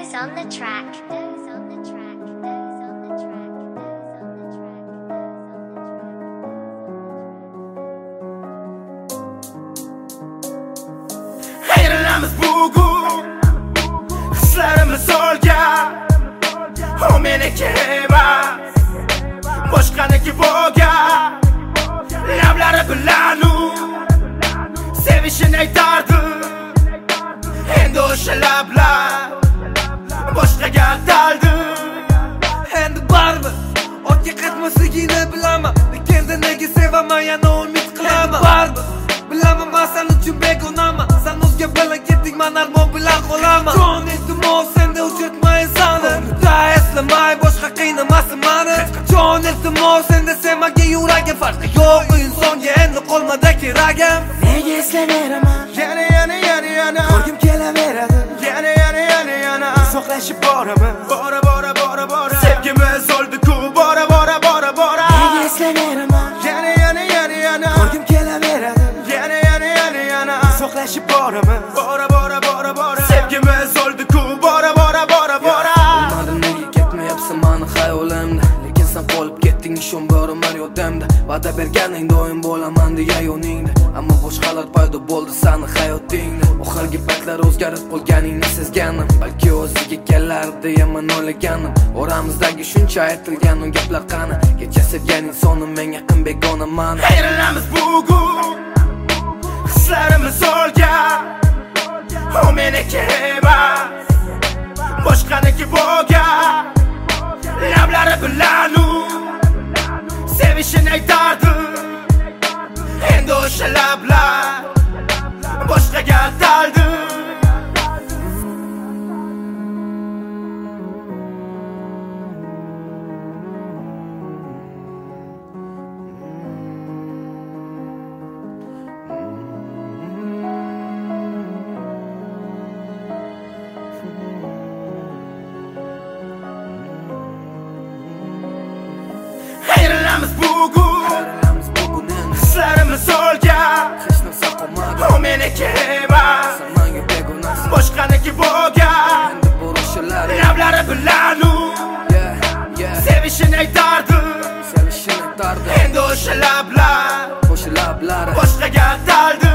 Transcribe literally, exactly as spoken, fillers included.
Doze on the track. Doze on the track. Doze on the track. Doze on the track. Hayallarimiz bugun, hislarimiz solgan. O meniki emas, boshqaniki bo'lgan. Lablari bilan u sevishini aytardi. Endi o'sha lablar boshqaga ataldi. Endi baribir ortga qaytmasligini bilaman, lekin nega sevaman, yana umid qilaman. Baribir bilaman, men sen uchun begonaman. Sen o'zga bilan ketding, men armon bilan qolaman. Jon iltimos, senda uchratmaysan. Da eslamay, boshqa qiynamasin meni. Jon iltimos, senda sevmagan yuragim farqi yo'q. Bu insonga endi qolmadi keragim. Nega eslaveraman? Yana yana yana yana ko'rgim kelaveradi. Yana yana yana yana uzoqlashib boraman. Bora bora bora bora sevgimiz o'ldi-ku. Bora bora bora bora nega eslaveraman? Yana yana yana yana ko'rgim kelaveradi. Yana yana yana yana uzoqlashib boraman. Bora bora bora bora sevgimiz o'ldi-ku. Bora bora bora bora Bilmadim nega ketmayapsan meni xayolimda, lekin sen qolib ketding ishon boraman yodimda. Va'da berganing doim bo'laman degan yo'lingda, ammo boshqalar paydo bo'ldi seni hayotingda. Oxirgi paytlar o'zgarib qolganingni sezganim, balki o'ziga kelar deya men o'ylaganim. Oramizdagi shuncha aytilgan u gaplar qani? Kecha sevgan insonim men yaqin begonaman. Hayallarimiz bugun, hislarimiz solgan. O meniki emas, boshqaniki bo'lgan. Lablari bilan u sevishini aytardi. Endi o'sha lablar boshqaga ataldi. Hayallarimiz bugun, hislarimiz solgan. Hech narsa qolmadi. O meniki emas, Sen menga begonasan. boshqaniki bo'lgan. Endi bo'rishalar. Lablari bilan u Yeah, yeah. sevishini aytardi. Sevishini aytardi. Endi o'sha lablar O'sha lablari boshqaga ataldi.